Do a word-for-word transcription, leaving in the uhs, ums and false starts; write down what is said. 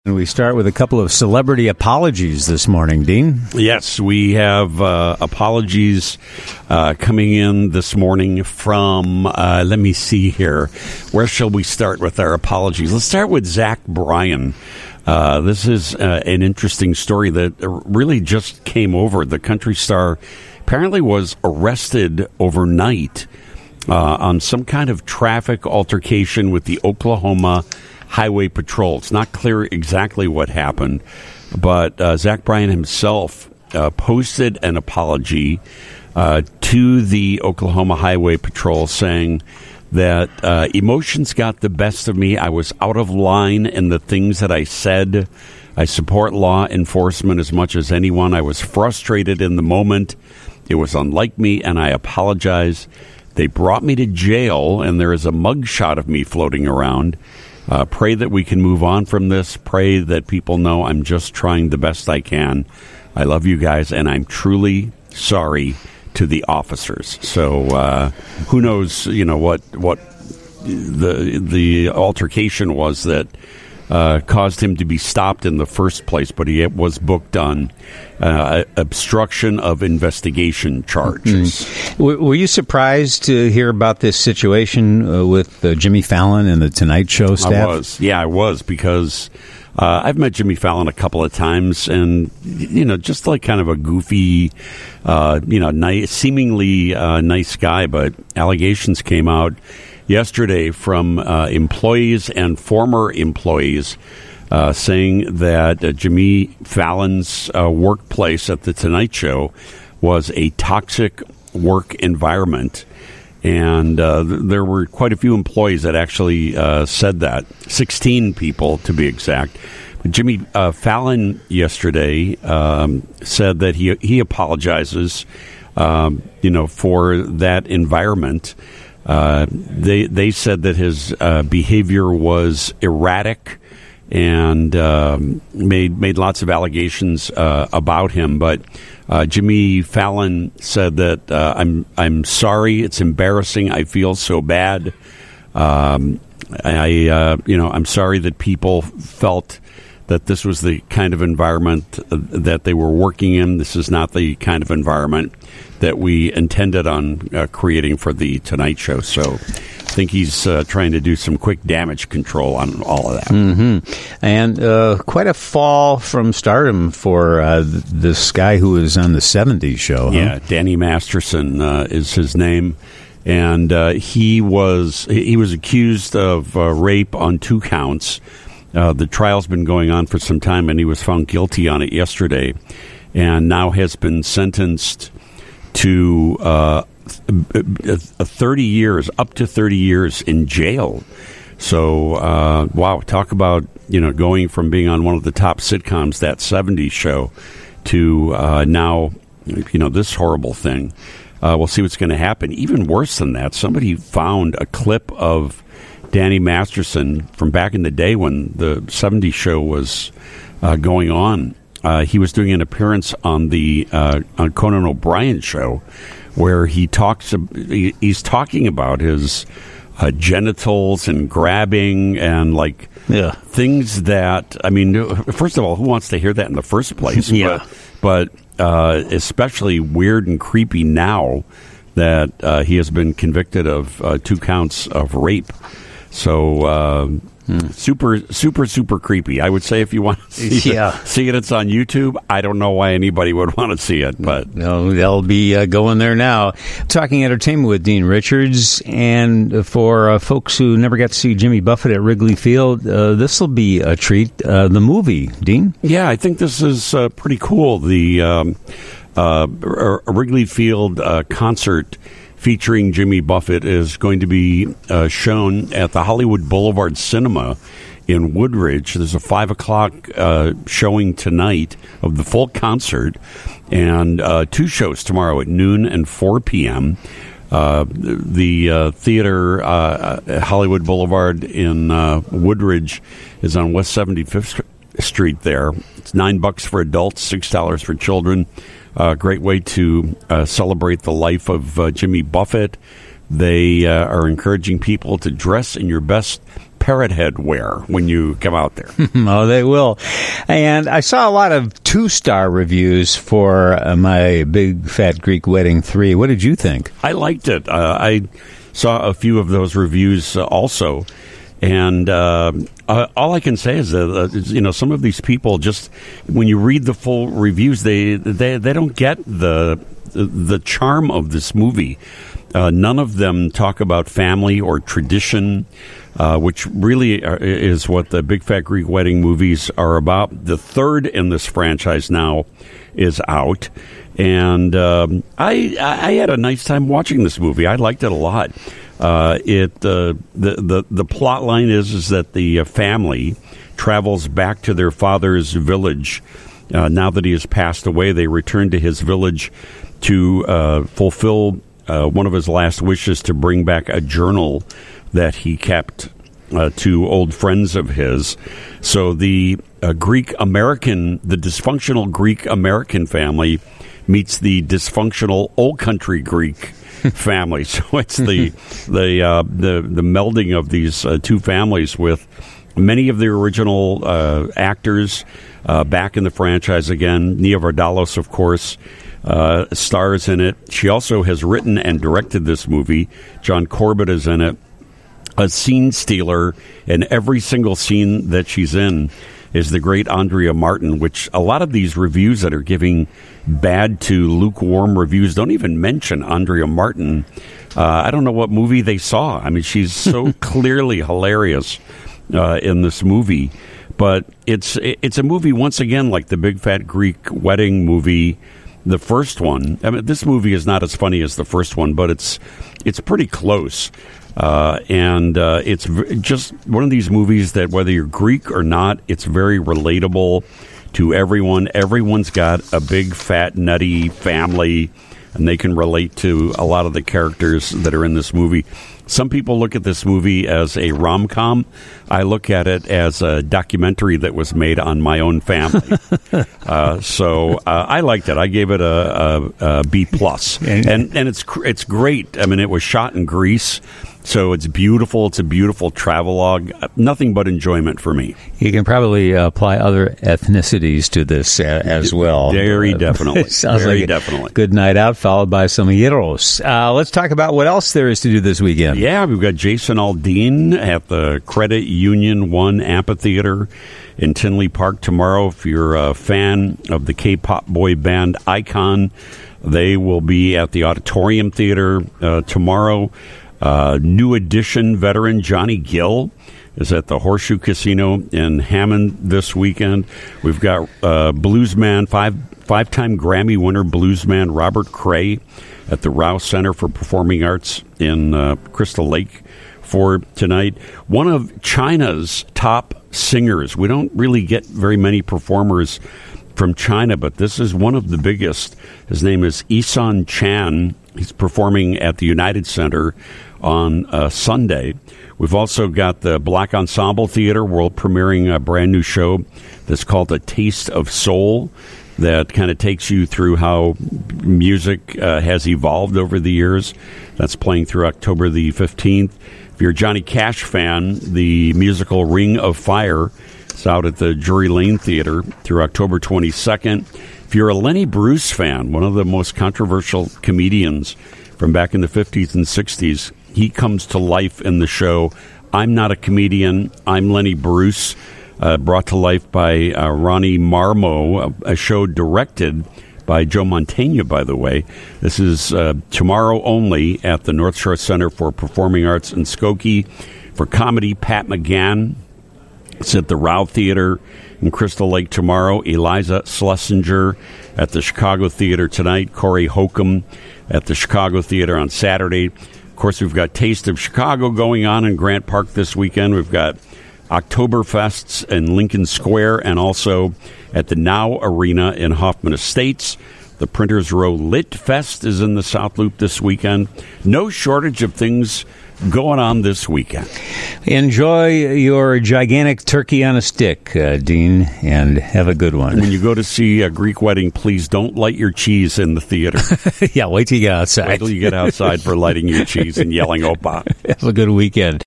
And we start with a couple of celebrity apologies this morning, Dean. Yes, we have uh, apologies uh, coming in this morning from, uh, let me see here. Where shall we start with our apologies? Let's start with Zach Bryan. Uh, this is uh, an interesting story that really just came over. The country star apparently was arrested overnight uh, on some kind of traffic altercation with the Oklahoma Highway Patrol. It's not clear exactly what happened, but uh, Zach Bryan himself uh, posted an apology uh, to the Oklahoma Highway Patrol saying that uh, emotions got the best of me. I was out of line in the things that I said. I support law enforcement as much as anyone. I was frustrated in the moment. It was unlike me, and I apologize. They brought me to jail, and there is a mugshot of me floating around. Uh, pray that we can move on from this. Pray that people know I'm just trying the best I can. I love you guys, and I'm truly sorry to the officers. So uh, who knows, you know, what what the the altercation was that uh, caused him to be stopped in the first place, but he was booked on uh, obstruction of investigation charges. Mm-hmm. Were you surprised to hear about this situation uh, with uh, Jimmy Fallon and the Tonight Show staff? I was. Yeah, I was, because uh, I've met Jimmy Fallon a couple of times, and, you know, just like kind of a goofy, uh, you know, nice, seemingly uh, nice guy, but allegations came out yesterday from uh, employees and former employees uh, saying that uh, Jimmy Fallon's uh, workplace at The Tonight Show was a toxic work environment. And uh, th- there were quite a few employees that actually uh, said that, sixteen people to be exact. But Jimmy uh, Fallon yesterday um, said that he he apologizes, um, you know, for that environment. Uh, they they said that his uh, behavior was erratic and um, made made lots of allegations uh, about him. But uh, Jimmy Fallon said that uh, I'm I'm sorry. It's embarrassing. I feel so bad. Um, I uh, you know I'm sorry that people felt that this was the kind of environment that they were working in. This is not the kind of environment that we intended on uh, creating for the Tonight Show. So I think he's uh, trying to do some quick damage control on all of that. Mm-hmm. And uh, quite a fall from stardom for uh, this guy who was on the seventies show. Huh? Yeah, Danny Masterson uh, is his name. And uh, he was he was accused of uh, rape on two counts. Uh, the trial's been going on for some time, and he was found guilty on it yesterday, and now has been sentenced to uh, thirty years, up to thirty years in jail. So, uh, wow, talk about, you know, going from being on one of the top sitcoms, that seventies show, to uh, now, you know, this horrible thing. Uh, we'll see what's going to happen. Even worse than that, somebody found a clip of Danny Masterson from back in the day when the seventies show was uh, going on. Uh, he was doing an appearance on the uh, on Conan O'Brien show, where he talks. He, he's talking about his uh, genitals and grabbing and like yeah. things that. I mean, first of all, who wants to hear that in the first place? yeah, but, but uh, especially weird and creepy now that uh, he has been convicted of uh, two counts of rape. So uh, hmm. super, super, super creepy. I would say if you want to see, yeah. it, see it, it's on YouTube. I don't know why anybody would want to see it, but no, they'll be uh, going there now. Talking entertainment with Dean Richards, and for uh, folks who never got to see Jimmy Buffett at Wrigley Field, uh, this will be a treat. Uh, the movie, Dean. Yeah, I think this is uh, pretty cool. The um, uh, Wrigley Field uh, concert featuring Jimmy Buffett is going to be uh, shown at the Hollywood Boulevard Cinema in Woodridge. There's a five o'clock uh, showing tonight of the full concert, and uh, two shows tomorrow at noon and four p.m. Uh, the uh, theater, uh, at Hollywood Boulevard in uh, Woodridge, is on West seventy-fifth Street there. It's nine bucks for adults, six dollars for children. A uh, great way to uh, celebrate the life of uh, Jimmy Buffett. They uh, are encouraging people to dress in your best Parrot Head wear when you come out there. Oh, they will. And I saw a lot of two-star reviews for uh, my Big Fat Greek Wedding three. What did you think? I liked it. Uh, I saw a few of those reviews uh, also. And uh, uh, all I can say is that uh, you know, some of these people, just when you read the full reviews, they they, they don't get the the charm of this movie. Uh, none of them talk about family or tradition, uh, which really are, is what the Big Fat Greek Wedding movies are about. The third in this franchise now is out, and um, I I had a nice time watching this movie. I liked it a lot. Uh, it uh, the, the the plot line is is that the uh, family travels back to their father's village. Uh, now that he has passed away, they return to his village to uh, fulfill uh, one of his last wishes, to bring back a journal that he kept uh, to old friends of his. So the uh, Greek American, the dysfunctional Greek American family meets the dysfunctional Old Country Greek family. So it's the the uh, the the melding of these uh, two families, with many of the original uh, actors uh, back in the franchise again. Nia Vardalos, of course, uh, stars in it. She also has written and directed this movie. John Corbett is in it. A scene stealer in every single scene that she's in is the great Andrea Martin, which a lot of these reviews that are giving bad to lukewarm reviews don't even mention Andrea Martin. Uh, I don't know what movie they saw. I mean, she's so clearly hilarious uh, in this movie. But it's it's a movie, once again, like the Big Fat Greek Wedding movie, the first one. I mean, this movie is not as funny as the first one, but it's it's pretty close. Uh, and uh, it's v- just one of these movies that, whether you're Greek or not, it's very relatable to everyone. Everyone's got a big, fat, nutty family, and they can relate to a lot of the characters that are in this movie. Some people look at this movie as a rom-com. I look at it as a documentary that was made on my own family. uh, so uh, I liked it. I gave it a, a, a B plus, and and it's it's great. I mean, it was shot in Greece. So it's beautiful. It's a beautiful travelogue. Nothing but enjoyment for me. You can probably uh, apply other ethnicities to this uh, as well. Very uh, definitely. Sounds Very like definitely. Good night out, followed by some gyros. Uh, let's talk about what else there is to do this weekend. Yeah, we've got Jason Aldean at the Credit Union One Amphitheater in Tinley Park tomorrow. If you're a fan of the K-pop boy band Icon, they will be at the Auditorium Theater uh, tomorrow. Uh, New Edition veteran Johnny Gill is at the Horseshoe Casino in Hammond this weekend. We've got uh, bluesman, five, five-time Grammy winner bluesman Robert Cray at the Rouse Center for Performing Arts in uh, Crystal Lake for tonight. One of China's top singers. We don't really get very many performers from China, but this is one of the biggest. His name is Isan Chan. He's performing at the United Center on uh, Sunday. We've also got the Black Ensemble Theater world premiering a brand new show that's called A Taste of Soul, that kind of takes you through how music uh, has evolved over the years. That's playing through October the fifteenth. If you're a Johnny Cash fan, the musical Ring of Fire is out at the Drury Lane Theater through October twenty-second. If you're a Lenny Bruce fan, one of the most controversial comedians from back in the fifties and sixties, he comes to life in the show I'm Not a Comedian, I'm Lenny Bruce, uh, brought to life by uh, Ronnie Marmo, a, a show directed by Joe Mantegna, by the way. This is uh, tomorrow only at the North Shore Center for Performing Arts in Skokie. For comedy, Pat McGann. It's at the Rao Theater in Crystal Lake tomorrow. Eliza Schlesinger at the Chicago Theater tonight. Corey Holcomb at the Chicago Theater on Saturday. Of course, we've got Taste of Chicago going on in Grant Park this weekend. We've got Oktoberfests in Lincoln Square, and also at the Now Arena in Hoffman Estates. The Printers Row Lit Fest is in the South Loop this weekend. No shortage of things going on this weekend. Enjoy your gigantic turkey on a stick, uh, Dean, and have a good one. When you go to see a Greek wedding, please don't light your cheese in the theater. Yeah, wait till you get outside. Wait till you get outside for lighting your cheese and yelling "Opa." Have a good weekend.